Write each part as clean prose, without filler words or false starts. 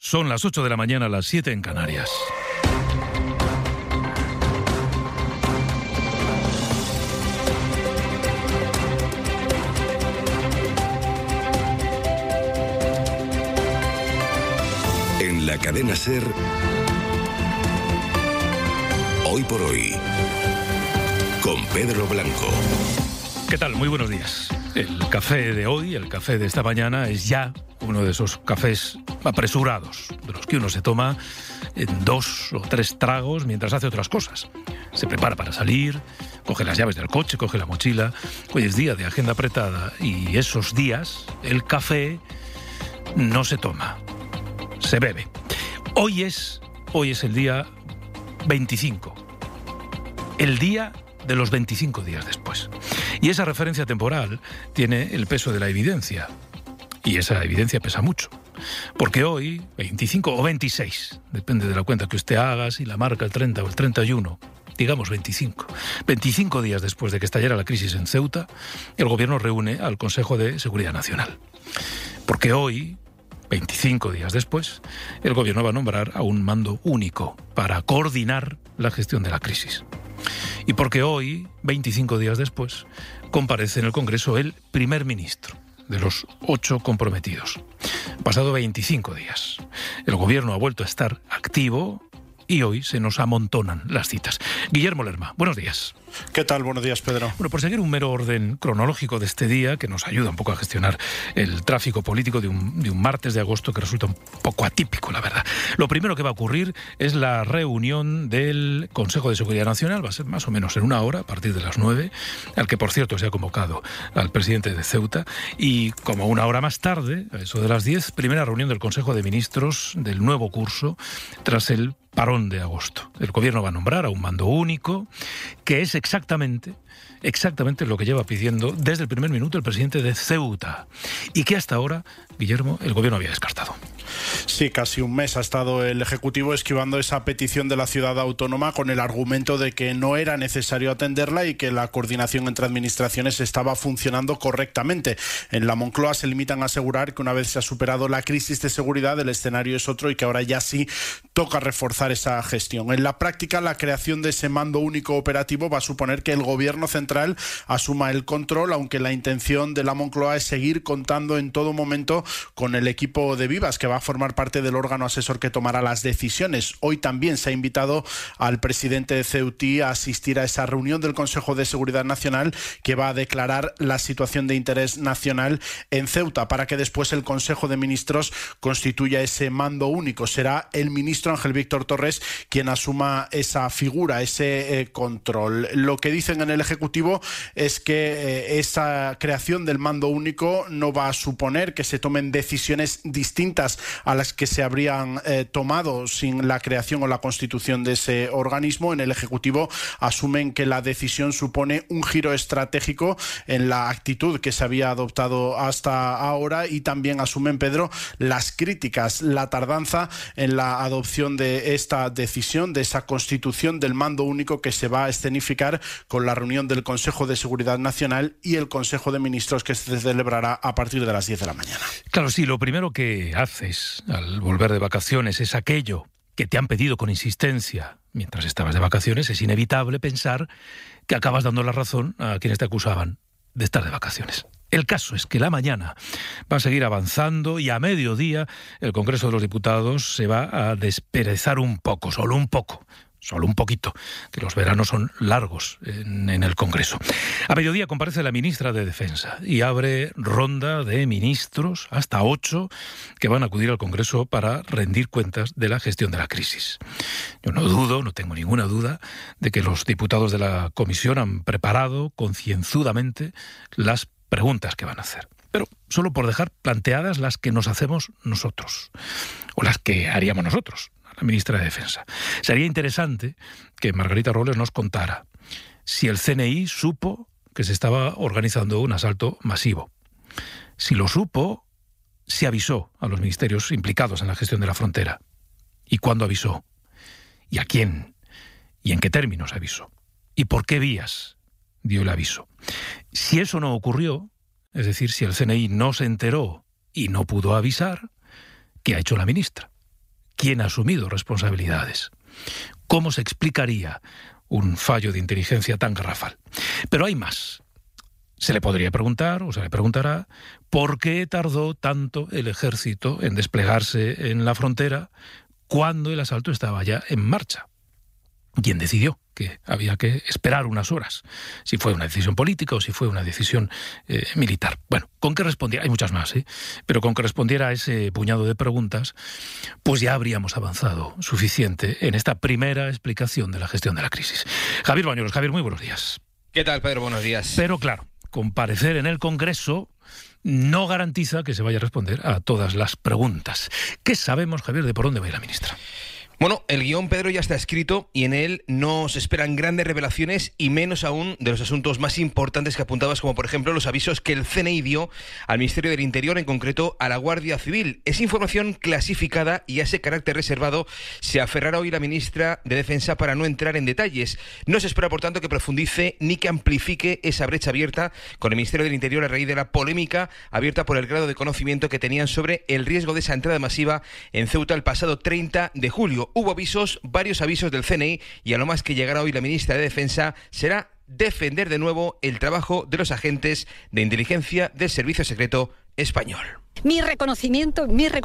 Son las 8 de la mañana, las 7 en Canarias. En la cadena SER, Hoy por Hoy, con Pedro Blanco. ¿Qué tal? Muy buenos días. El café de hoy, el café de esta mañana, es ya uno de esos cafés apresurados, de los que uno se toma en 2 o 3 tragos mientras hace otras cosas. Se prepara para salir, coge las llaves del coche, coge la mochila. Hoy es día de agenda apretada y esos días el café no se toma, se bebe. Hoy es el día 25, el día de los 25 días después. Y esa referencia temporal tiene el peso de la evidencia. Y esa evidencia pesa mucho. Porque hoy, 25 o 26, depende de la cuenta que usted haga, si la marca el 30 o el 31, digamos 25. 25 días después de que estallara la crisis en Ceuta, el Gobierno reúne al Consejo de Seguridad Nacional. Porque hoy, 25 días después, el Gobierno va a nombrar a un mando único para coordinar la gestión de la crisis. Y porque hoy, 25 días después, comparece en el Congreso el primer ministro de los 8 comprometidos. Pasado 25 días, el Gobierno ha vuelto a estar activo y hoy se nos amontonan las citas. Guillermo Lerma, buenos días. ¿Qué tal? Buenos días, Pedro. Bueno, por seguir un mero orden cronológico de este día, que nos ayuda un poco a gestionar el tráfico político de un martes de agosto que resulta un poco atípico, la verdad. Lo primero que va a ocurrir es la reunión del Consejo de Seguridad Nacional, va a ser más o menos en 1 hora, a partir de las 9, al que, por cierto, se ha convocado al presidente de Ceuta, y como 1 hora más tarde, a eso de las 10, primera reunión del Consejo de Ministros del nuevo curso, tras el parón de agosto. El Gobierno va a nombrar a un mando único, que es exactamente lo que lleva pidiendo desde el primer minuto el presidente de Ceuta, y que hasta ahora, Guillermo, el Gobierno había descartado. Sí, casi un mes ha estado el Ejecutivo esquivando esa petición de la ciudad autónoma con el argumento de que no era necesario atenderla y que la coordinación entre administraciones estaba funcionando correctamente. En la Moncloa se limitan a asegurar que una vez se ha superado la crisis de seguridad, el escenario es otro y que ahora ya sí toca reforzar esa gestión. En la práctica, la creación de ese mando único operativo va a suponer que el Gobierno central asuma el control, aunque la intención de la Moncloa es seguir contando en todo momento con el equipo de Vivas, que va a formar parte del órgano asesor que tomará las decisiones. Hoy también se ha invitado al presidente de Ceutí a asistir a esa reunión del Consejo de Seguridad Nacional que va a declarar la situación de interés nacional en Ceuta para que después el Consejo de Ministros constituya ese mando único. Será el ministro Ángel Víctor Torres quien asuma esa figura, ese control. Lo que dicen en el Ejecutivo es que esa creación del mando único no va a suponer que se tomen decisiones distintas a las que se habrían tomado sin la creación o la constitución de ese organismo. En el Ejecutivo asumen que la decisión supone un giro estratégico en la actitud que se había adoptado hasta ahora y también asumen, Pedro, las críticas, la tardanza en la adopción de esta decisión, de esa constitución del mando único que se va a escenificar con la reunión del Consejo de Seguridad Nacional y el Consejo de Ministros que se celebrará a partir de las 10 de la mañana. Claro, sí, lo primero que haces al volver de vacaciones es aquello que te han pedido con insistencia mientras estabas de vacaciones. Es inevitable pensar que acabas dando la razón a quienes te acusaban de estar de vacaciones. El caso es que la mañana va a seguir avanzando y a mediodía el Congreso de los Diputados se va a desperezar un poco, solo un poquito, que los veranos son largos en el Congreso. A mediodía comparece la ministra de Defensa y abre ronda de ministros, hasta 8, que van a acudir al Congreso para rendir cuentas de la gestión de la crisis. Yo no tengo ninguna duda de que los diputados de la comisión han preparado concienzudamente las preguntas que van a hacer. Pero solo por dejar planteadas las que nos hacemos nosotros, o las que haríamos nosotros, la ministra de Defensa. Sería interesante que Margarita Robles nos contara si el CNI supo que se estaba organizando un asalto masivo. Si lo supo, si avisó a los ministerios implicados en la gestión de la frontera. ¿Y cuándo avisó? ¿Y a quién? ¿Y en qué términos avisó? ¿Y por qué vías dio el aviso? Si eso no ocurrió, es decir, si el CNI no se enteró y no pudo avisar, ¿qué ha hecho la ministra? ¿Quién ha asumido responsabilidades? ¿Cómo se explicaría un fallo de inteligencia tan garrafal? Pero hay más. Se le podría preguntar, o se le preguntará, ¿por qué tardó tanto el ejército en desplegarse en la frontera cuando el asalto estaba ya en marcha? ¿Quién decidió que había que esperar unas horas? Si fue una decisión política o si fue una decisión militar. Bueno, con que respondiera, hay muchas más, pero con que respondiera a ese puñado de preguntas, pues ya habríamos avanzado suficiente en esta primera explicación de la gestión de la crisis. Javier Bañuelos. Javier, muy buenos días. ¿Qué tal, Pedro? Buenos días. Pero claro, comparecer en el Congreso no garantiza que se vaya a responder a todas las preguntas. ¿Qué sabemos, Javier, de por dónde va a ir la ministra? Bueno, el guión, Pedro, ya está escrito y en él no se esperan grandes revelaciones y menos aún de los asuntos más importantes que apuntabas, como por ejemplo los avisos que el CNI dio al Ministerio del Interior, en concreto a la Guardia Civil. Es información clasificada y a ese carácter reservado se aferrará hoy la ministra de Defensa para no entrar en detalles. No se espera, por tanto, que profundice ni que amplifique esa brecha abierta con el Ministerio del Interior a raíz de la polémica abierta por el grado de conocimiento que tenían sobre el riesgo de esa entrada masiva en Ceuta el pasado 30 de julio. Hubo avisos, varios avisos del CNI, y a lo más que llegará hoy la ministra de Defensa será defender de nuevo el trabajo de los agentes de inteligencia del Servicio Secreto Español. Mi reconocimiento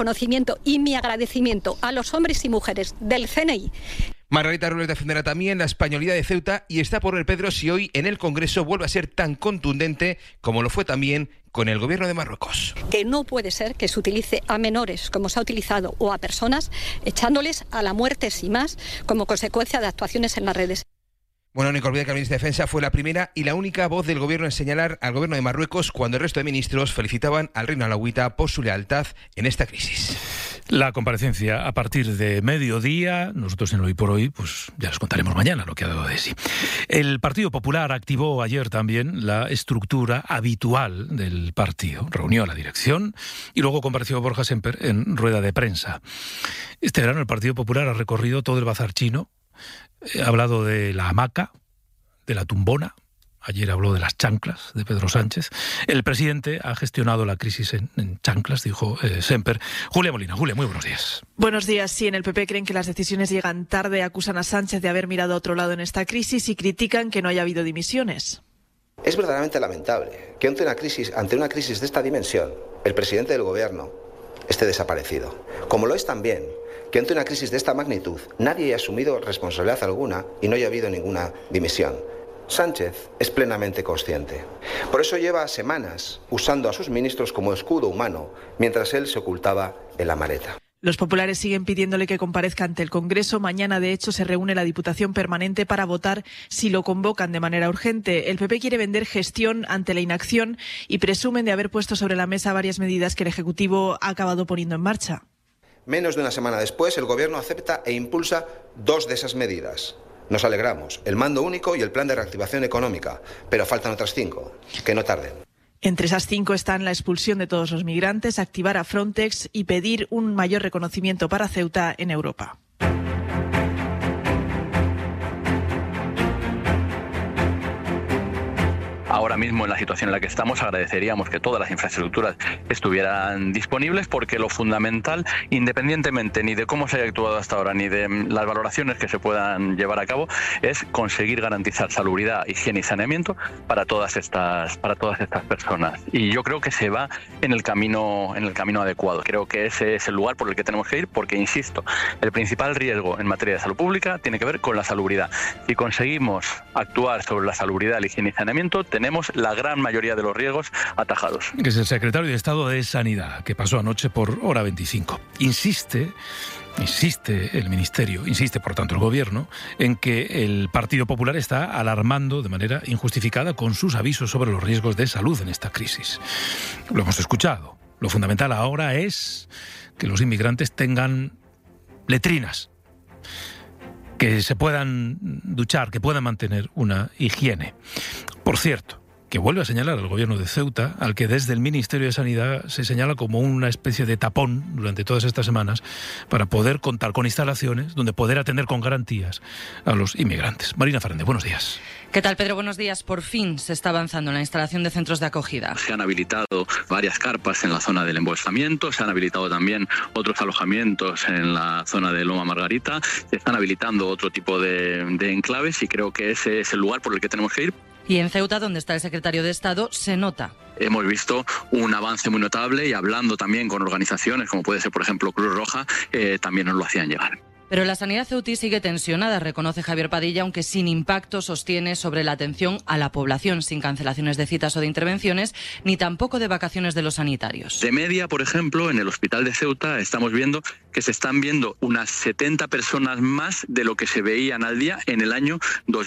y mi agradecimiento a los hombres y mujeres del CNI. Margarita Robles defenderá también la españolidad de Ceuta y está por ver, Pedro, si hoy en el Congreso vuelve a ser tan contundente como lo fue también con el gobierno de Marruecos. Que no puede ser que se utilice a menores, como se ha utilizado, o a personas, echándoles a la muerte sin más, como consecuencia de actuaciones en las redes. Bueno, no hay que olvidar que la ministra de Defensa fue la primera y la única voz del gobierno en señalar al gobierno de Marruecos cuando el resto de ministros felicitaban al reino alauita por su lealtad en esta crisis. La comparecencia a partir de mediodía. Nosotros en Hoy por Hoy, pues ya les contaremos mañana lo que ha dado de sí. El Partido Popular activó ayer también la estructura habitual del partido. Reunió a la dirección y luego compareció Borja Sémper en rueda de prensa. Este verano el Partido Popular ha recorrido todo el bazar chino. Ha hablado de la hamaca, de la tumbona. Ayer habló de las chanclas de Pedro Sánchez. El presidente ha gestionado la crisis en chanclas, dijo Sémper. Julia Molina. Julia, muy buenos días. Buenos días. Sí, en el PP creen que las decisiones llegan tarde, acusan a Sánchez de haber mirado a otro lado en esta crisis y critican que no haya habido dimisiones. Es verdaderamente lamentable que ante una crisis de esta dimensión, el presidente del gobierno esté desaparecido. Como lo es también que ante una crisis de esta magnitud nadie haya asumido responsabilidad alguna y no haya habido ninguna dimisión. Sánchez es plenamente consciente. Por eso lleva semanas usando a sus ministros como escudo humano mientras él se ocultaba en la maleta. Los populares siguen pidiéndole que comparezca ante el Congreso. Mañana, de hecho, se reúne la Diputación Permanente para votar si lo convocan de manera urgente. El PP quiere vender gestión ante la inacción y presumen de haber puesto sobre la mesa varias medidas que el Ejecutivo ha acabado poniendo en marcha. Menos de una semana después, el Gobierno acepta e impulsa 2 de esas medidas. Nos alegramos, el mando único y el plan de reactivación económica, pero faltan otras 5, que no tarden. Entre esas 5 están la expulsión de todos los migrantes, activar a Frontex y pedir un mayor reconocimiento para Ceuta en Europa. Ahora mismo, en la situación en la que estamos, agradeceríamos que todas las infraestructuras estuvieran disponibles, porque lo fundamental, independientemente ni de cómo se haya actuado hasta ahora ni de las valoraciones que se puedan llevar a cabo, es conseguir garantizar salubridad, higiene y saneamiento para todas estas personas. Y yo creo que se va en el camino adecuado. Creo que ese es el lugar por el que tenemos que ir, porque, insisto, el principal riesgo en materia de salud pública tiene que ver con la salubridad. Si conseguimos actuar sobre la salubridad, la higiene y saneamiento, tenemos la gran mayoría de los riesgos atajados. Es el secretario de Estado de Sanidad, que pasó anoche por Hora 25. Insiste el Ministerio, insiste por tanto el Gobierno, en que el Partido Popular está alarmando de manera injustificada con sus avisos sobre los riesgos de salud en esta crisis. Lo hemos escuchado. Lo fundamental ahora es que los inmigrantes tengan letrinas, que se puedan duchar, que puedan mantener una higiene. Por cierto, que vuelve a señalar al gobierno de Ceuta, al que desde el Ministerio de Sanidad se señala como una especie de tapón durante todas estas semanas para poder contar con instalaciones donde poder atender con garantías a los inmigrantes. Marina Fernández, buenos días. ¿Qué tal, Pedro? Buenos días. Por fin se está avanzando en la instalación de centros de acogida. Se han habilitado varias carpas en la zona del embolsamiento, se han habilitado también otros alojamientos en la zona de Loma Margarita, se están habilitando otro tipo de enclaves y creo que ese es el lugar por el que tenemos que ir. Y en Ceuta, donde está el secretario de Estado, se nota. Hemos visto un avance muy notable y hablando también con organizaciones como puede ser, por ejemplo, Cruz Roja, también nos lo hacían llegar. Pero la sanidad ceutí sigue tensionada, reconoce Javier Padilla, aunque sin impacto sostiene sobre la atención a la población, sin cancelaciones de citas o de intervenciones, ni tampoco de vacaciones de los sanitarios. De media, por ejemplo, en el hospital de Ceuta estamos viendo que se están viendo unas 70 personas más de lo que se veían al día en el año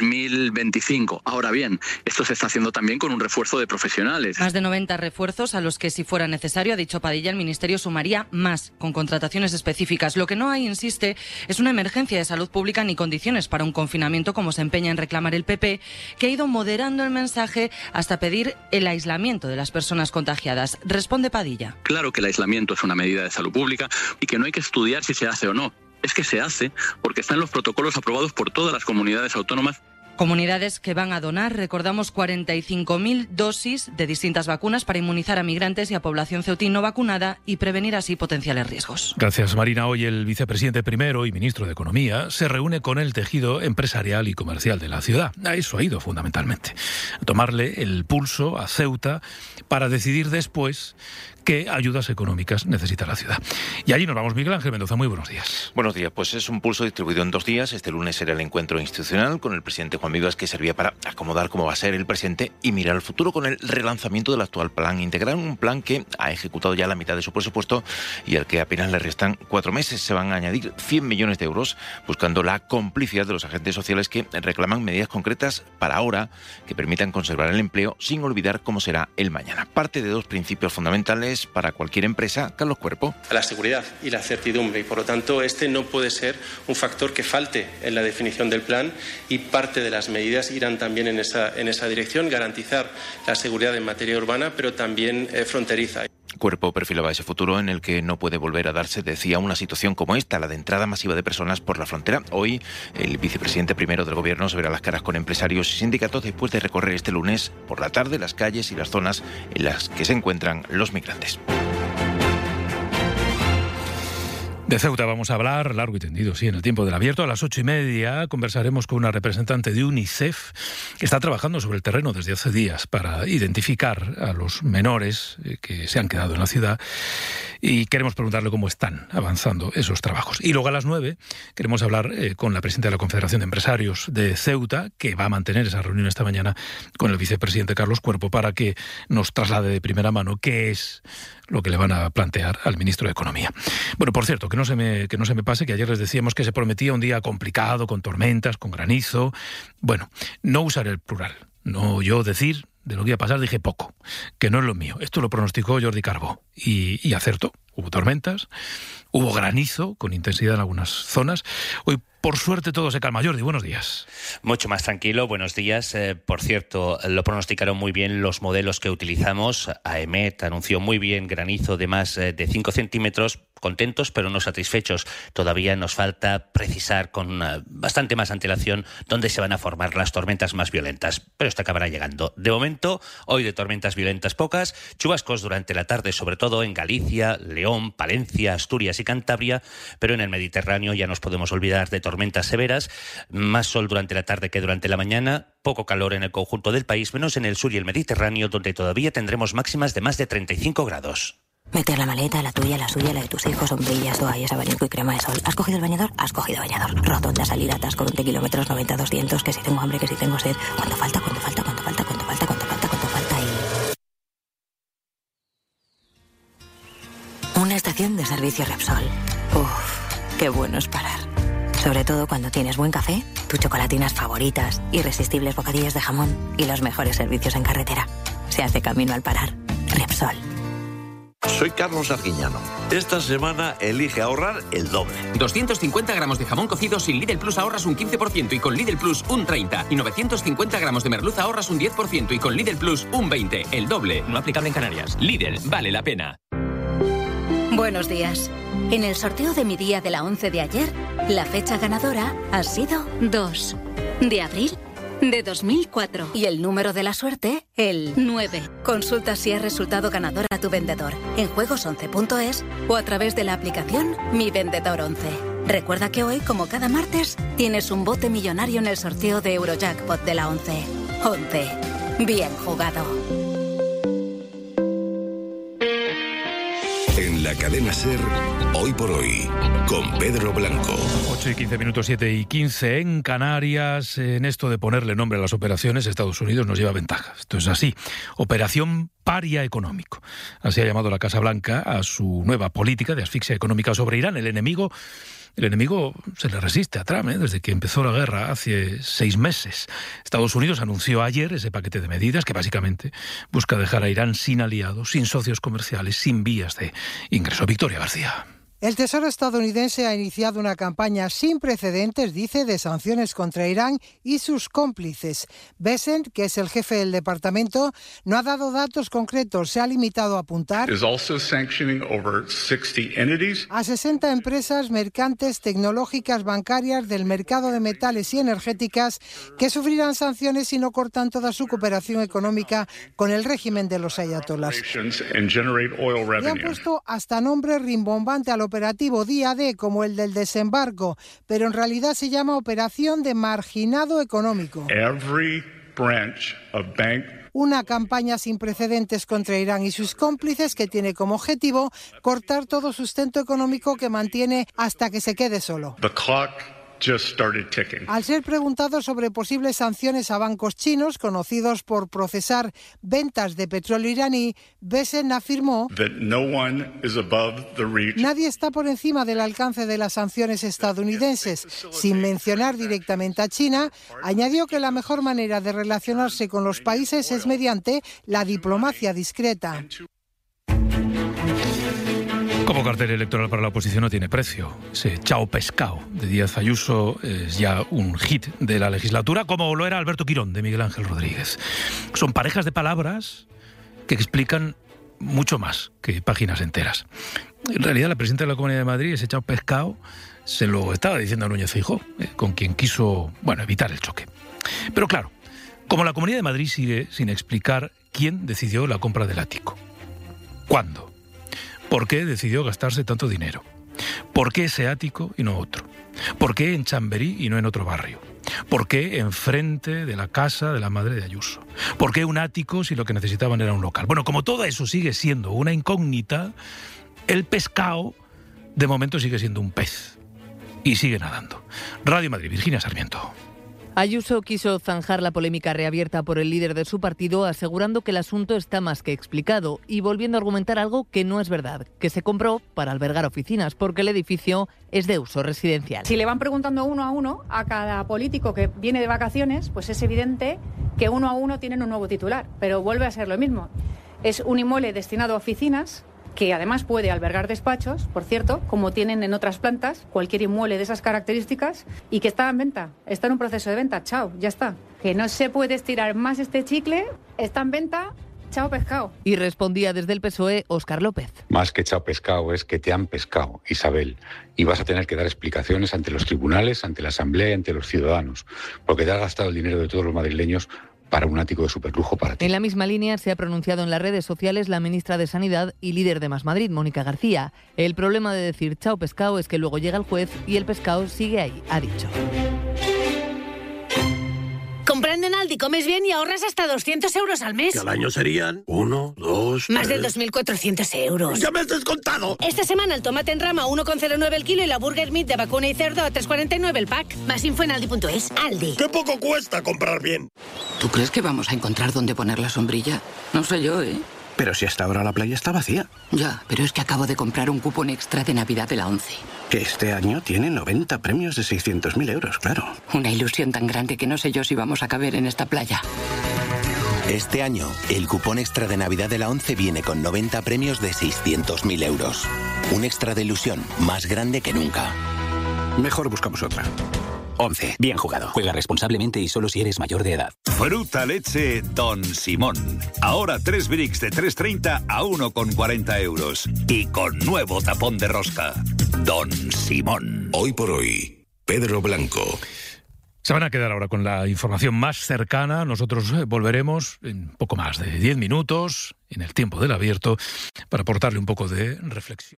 2025. Ahora bien, esto se está haciendo también con un refuerzo de profesionales. Más de 90 refuerzos a los que, si fuera necesario, ha dicho Padilla, el Ministerio sumaría más, con contrataciones específicas. Lo que no hay, insiste, es una emergencia de salud pública ni condiciones para un confinamiento, como se empeña en reclamar el PP, que ha ido moderando el mensaje hasta pedir el aislamiento de las personas contagiadas. Responde Padilla. Claro que el aislamiento es una medida de salud pública y que no hay que estudiar si se hace o no. Es que se hace porque están los protocolos aprobados por todas las comunidades autónomas. Comunidades que van a donar, recordamos, 45.000 dosis de distintas vacunas para inmunizar a migrantes y a población ceutí no vacunada y prevenir así potenciales riesgos. Gracias, Marina. Hoy el vicepresidente primero y ministro de Economía se reúne con el tejido empresarial y comercial de la ciudad. A eso ha ido fundamentalmente. A tomarle el pulso a Ceuta para decidir después qué ayudas económicas necesita la ciudad. Y allí nos vamos. Miguel Ángel Mendoza, muy buenos días. Buenos días. Pues es un pulso distribuido en 2 días. Este lunes era el encuentro institucional con el presidente Juan Vivas, que servía para acomodar cómo va a ser el presente y mirar al futuro con el relanzamiento del actual plan integral, un plan que ha ejecutado ya la mitad de su presupuesto y al que apenas le restan 4 meses. Se van a añadir 100 millones de euros buscando la complicidad de los agentes sociales que reclaman medidas concretas para ahora que permitan conservar el empleo sin olvidar cómo será el mañana. Parte de 2 principios fundamentales para cualquier empresa. Carlos Cuerpo. La seguridad y la certidumbre, y por lo tanto este no puede ser un factor que falte en la definición del plan, y parte de las medidas irán también en esa dirección, garantizar la seguridad en materia urbana, pero también fronteriza. Cuerpo perfilaba ese futuro en el que no puede volver a darse, decía, una situación como esta, la de entrada masiva de personas por la frontera. Hoy el vicepresidente primero del gobierno se verá las caras con empresarios y sindicatos después de recorrer este lunes por la tarde las calles y las zonas en las que se encuentran los migrantes. De Ceuta vamos a hablar largo y tendido, sí, en el tiempo del abierto. A las 8:30 conversaremos con una representante de UNICEF que está trabajando sobre el terreno desde hace días para identificar a los menores que se han quedado en la ciudad, y queremos preguntarle cómo están avanzando esos trabajos. Y luego a las 9 queremos hablar con la presidenta de la Confederación de Empresarios de Ceuta, que va a mantener esa reunión esta mañana con el vicepresidente Carlos Cuerpo para que nos traslade de primera mano qué es lo que le van a plantear al ministro de Economía. Bueno, por cierto, que no se me pase que ayer les decíamos que se prometía un día complicado, con tormentas, con granizo. Bueno, no usaré el plural. No yo decir de lo que iba a pasar, dije poco, que no es lo mío. Esto lo pronosticó Jordi Carbó y acertó. Hubo tormentas, hubo granizo con intensidad en algunas zonas. Hoy, por suerte, todo se calma. Jordi, buenos días. Mucho más tranquilo, buenos días. Por cierto, lo pronosticaron muy bien los modelos que utilizamos. AEMET anunció muy bien granizo de más de 5 centímetros. Contentos, pero no satisfechos. Todavía nos falta precisar con bastante más antelación dónde se van a formar las tormentas más violentas. Pero esto acabará llegando. De momento, hoy de tormentas violentas pocas, chubascos durante la tarde, sobre todo en Galicia, León, Palencia, Asturias y Cantabria, pero en el Mediterráneo ya nos podemos olvidar de tormentas severas. Más sol durante la tarde que durante la mañana, poco calor en el conjunto del país, menos en el sur y el Mediterráneo, donde todavía tendremos máximas de más de 35 grados. Meter la maleta, la tuya, la suya, la de tus hijos, sombrillas, toallas, abanico y crema de sol. ¿Has cogido el bañador? Has cogido bañador. Rotonda, salida, atasco, 20 kilómetros, 90-200, que si tengo hambre, que si tengo sed. ¿Cuánto falta? ¿Cuánto falta? ¿Cuánto falta? ¿Cuánto falta? ¿Cuánto falta? ¿Cuánto falta? Y... una estación de servicio Repsol. Uf, qué bueno es parar. Sobre todo cuando tienes buen café, tus chocolatinas favoritas, irresistibles bocadillos de jamón y los mejores servicios en carretera. Se hace camino al parar. Repsol. Soy Carlos Arguiñano. Esta semana elige ahorrar el doble. 250 gramos de jamón cocido sin Lidl Plus ahorras un 15% y con Lidl Plus un 30%. Y 950 gramos de merluza ahorras un 10% y con Lidl Plus un 20%. El doble. No aplicable en Canarias. Lidl, vale la pena. Buenos días. En el sorteo de mi día de la 11 de ayer, la fecha ganadora ha sido 2 de abril de 2004. Y el número de la suerte, el 9. Consulta si has resultado ganador a tu vendedor en juegos11.es o a través de la aplicación Mi Vendedor 11. Recuerda que hoy, como cada martes, tienes un bote millonario en el sorteo de Eurojackpot de la 11. 11. Bien jugado. En la cadena SER, Hoy por Hoy, con Pedro Blanco. 8:15, 7:15 en Canarias. En esto de ponerle nombre a las operaciones, Estados Unidos nos lleva ventaja. Esto es así. Operación Paria Económico. Así ha llamado la Casa Blanca a su nueva política de asfixia económica sobre Irán. El enemigo se le resiste a Trump, desde que empezó la guerra hace 6 meses. Estados Unidos anunció ayer ese paquete de medidas que básicamente busca dejar a Irán sin aliados, sin socios comerciales, sin vías de ingreso. Victoria García. El Tesoro estadounidense ha iniciado una campaña sin precedentes, dice, de sanciones contra Irán y sus cómplices. Bessent, que es el jefe del departamento, no ha dado datos concretos, se ha limitado a apuntar a 60 empresas mercantes, tecnológicas, bancarias, del mercado de metales y energéticas que sufrirán sanciones si no cortan toda su cooperación económica con el régimen de los ayatolás. Le han puesto hasta nombre rimbombante al operativo día D, como el del desembarco, pero en realidad se llama Operación de Marginado Económico. Una campaña sin precedentes contra Irán y sus cómplices que tiene como objetivo cortar todo sustento económico que mantiene hasta que se quede solo. Al ser preguntado sobre posibles sanciones a bancos chinos conocidos por procesar ventas de petróleo iraní, Bessent afirmó: nadie está por encima del alcance de las sanciones estadounidenses. Sin mencionar directamente a China, añadió que la mejor manera de relacionarse con los países es mediante la diplomacia discreta. Como cartel electoral para la oposición no tiene precio. Ese chao pescado de Díaz Ayuso es ya un hit de la legislatura, como lo era Alberto Quirón de Miguel Ángel Rodríguez. Son parejas de palabras que explican mucho más que páginas enteras. En realidad, la presidenta de la Comunidad de Madrid, ese chao pescado, se lo estaba diciendo a Núñez Feijóo, con quien quiso, evitar el choque. Pero claro, como la Comunidad de Madrid sigue sin explicar quién decidió la compra del ático, cuándo, ¿por qué decidió gastarse tanto dinero? ¿Por qué ese ático y no otro? ¿Por qué en Chamberí y no en otro barrio? ¿Por qué enfrente de la casa de la madre de Ayuso? ¿Por qué un ático si lo que necesitaban era un local? Bueno, como todo eso sigue siendo una incógnita, el pescado de momento sigue siendo un pez y sigue nadando. Radio Madrid, Virginia Sarmiento. Ayuso quiso zanjar la polémica reabierta por el líder de su partido, asegurando que el asunto está más que explicado y volviendo a argumentar algo que no es verdad, que se compró para albergar oficinas, porque el edificio es de uso residencial. Si le van preguntando uno a uno a cada político que viene de vacaciones, pues es evidente que uno a uno tienen un nuevo titular, pero vuelve a ser lo mismo. Es un inmueble destinado a oficinas, que además puede albergar despachos, por cierto, como tienen en otras plantas, cualquier inmueble de esas características, y que está en venta, está en un proceso de venta, chao, ya está. Que no se puede estirar más este chicle, está en venta, chao pescado. Y respondía desde el PSOE Óscar López. Más que chao pescado es que te han pescado, Isabel, y vas a tener que dar explicaciones ante los tribunales, ante la Asamblea y ante los ciudadanos, porque te has gastado el dinero de todos los madrileños para un ático de superlujo para ti. En la misma línea se ha pronunciado en las redes sociales la ministra de Sanidad y líder de Más Madrid, Mónica García. El problema de decir chao pescado es que luego llega el juez y el pescado sigue ahí, ha dicho. Comprando en Aldi comes bien y ahorras hasta 200 euros al mes. Que al año serían 1, 2, Más de 2.400 euros. ¡Ya me has descontado! Esta semana el tomate en rama a 1,09 el kilo y la burger meat de vacuna y cerdo a 3,49 el pack. Más info en aldi.es. Aldi. ¡Qué poco cuesta comprar bien! ¿Tú crees que vamos a encontrar dónde poner la sombrilla? No sé yo, ¿eh? Pero si hasta ahora la playa está vacía. Ya, pero es que acabo de comprar un cupón extra de Navidad de la 11. Que este año tiene 90 premios de 600.000 euros, claro. Una ilusión tan grande que no sé yo si vamos a caber en esta playa. Este año, el cupón extra de Navidad de la ONCE viene con 90 premios de 600.000 euros. Un extra de ilusión más grande que nunca. Mejor buscamos otra. 11. Bien jugado. Juega responsablemente y solo si eres mayor de edad. Fruta leche Don Simón. Ahora 3 bricks de 3,30 a 1,40 euros. Y con nuevo tapón de rosca. Don Simón. Hoy por hoy, Pedro Blanco. Se van a quedar ahora con la información más cercana. Nosotros volveremos en poco más de 10 minutos, en el tiempo del abierto, para aportarle un poco de reflexión.